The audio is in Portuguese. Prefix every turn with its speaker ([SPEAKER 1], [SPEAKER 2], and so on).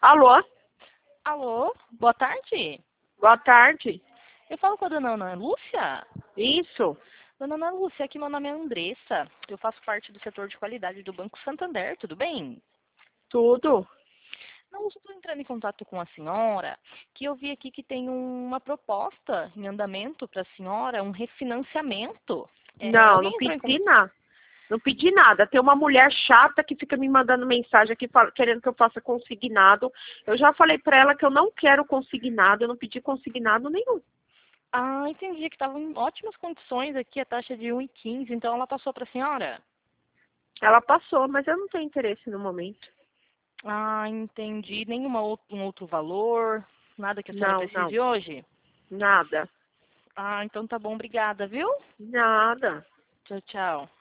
[SPEAKER 1] Alô?
[SPEAKER 2] Alô, boa tarde.
[SPEAKER 1] Boa tarde.
[SPEAKER 2] Eu falo com a dona Ana Lúcia?
[SPEAKER 1] Isso.
[SPEAKER 2] Dona Ana Lúcia, aqui meu nome é Andressa. Eu faço parte do setor de qualidade do Banco Santander, tudo bem?
[SPEAKER 1] Tudo.
[SPEAKER 2] Não estou entrando em contato com a senhora, que eu vi aqui que tem uma proposta em andamento para a senhora, um refinanciamento.
[SPEAKER 1] Não, não
[SPEAKER 2] Alguém entrou em
[SPEAKER 1] pedi
[SPEAKER 2] contato?
[SPEAKER 1] nada. Não pedi nada. Tem uma mulher chata que fica me mandando mensagem aqui querendo que eu faça consignado. Eu já falei pra ela que eu não quero consignado, eu não pedi consignado nenhum.
[SPEAKER 2] Ah, entendi que estava em ótimas condições aqui, a taxa de 1,15, então ela passou para a senhora?
[SPEAKER 1] Ela passou, mas eu não tenho interesse no momento.
[SPEAKER 2] Ah, entendi. Um outro valor, nada que a senhora
[SPEAKER 1] Não, não.
[SPEAKER 2] precise hoje?
[SPEAKER 1] Nada.
[SPEAKER 2] Ah, então tá bom, obrigada, viu?
[SPEAKER 1] Nada.
[SPEAKER 2] Tchau, tchau.